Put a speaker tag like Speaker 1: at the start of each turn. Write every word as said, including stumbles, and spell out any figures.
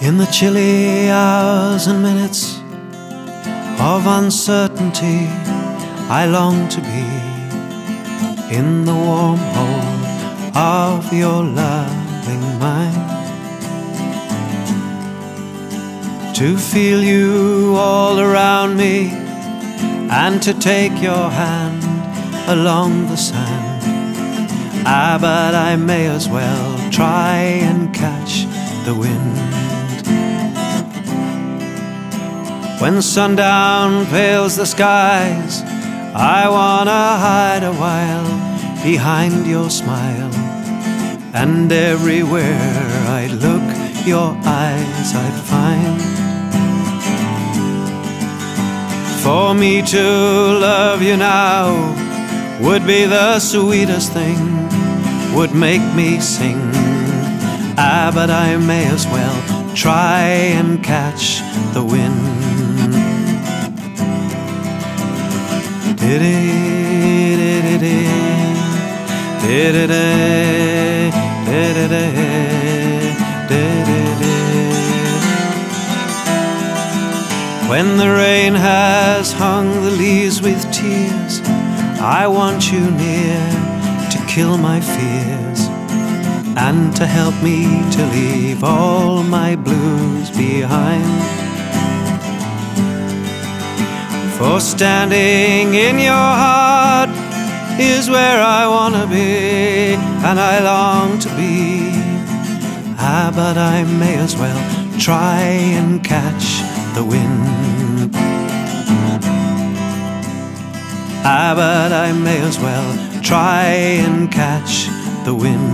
Speaker 1: In the chilly hours and minutes of uncertainty, I long to be in the warm hold of your loving mind, to feel you all around me and to take your hand along the sand. Ah, but I may as well try and catch the wind. When sundown pales the skies, I wanna hide a while behind your smile, and everywhere I'd look, your eyes I'd find. For me to love you now would be the sweetest thing, would make me sing. Ah, but I may as well try and catch the wind. When the rain has hung the leaves with tears, I want you near to kill my fears and to help me to leave all my blues behind. For standing in your heart is where I wanna be, and I long to be. Ah, but I may as well try and catch the wind. Ah, but I may as well try and catch the wind.